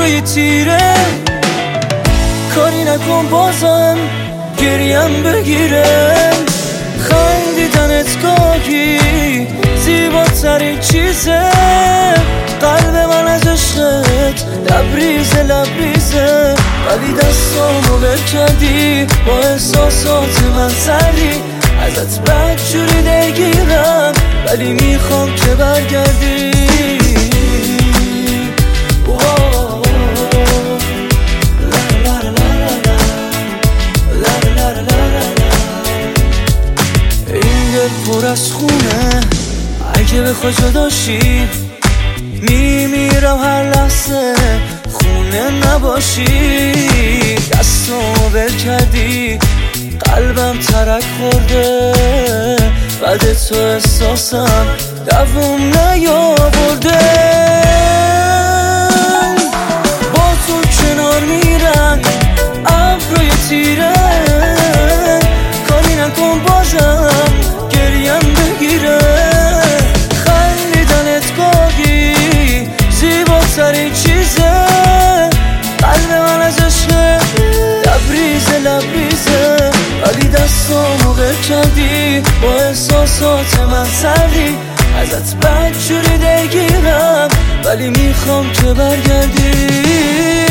ابروی تیره، کاری نکن بازم گریم بگیره. خندیدنت گاهی زیباترین چیزه، قلب من از عشقت لبریزه لبریزه. ولی دستامو ول کردی، با احساسات من سری، ازت بدجوری دلگیرم ولی میخوام که برگردی. این دل پر از خونه، اگه بخوای جداشی میمیرم هر لحظه، خونه نباشی. دستامو ول کردی، قلبم ترک خورده، بعد تو احساسم دووم نیاورده. با تو کنار میرم ابروی تیره، کاری نکن بازم گریم بگیره. خندیدنت گاهی زیباترین چیزه، قلب من از عشق لبریزه لبریزه. ولی دستامو ول کردی، با احساسات من سری، ازت بدجوری دلگیرم ولی میخوام که برگردی.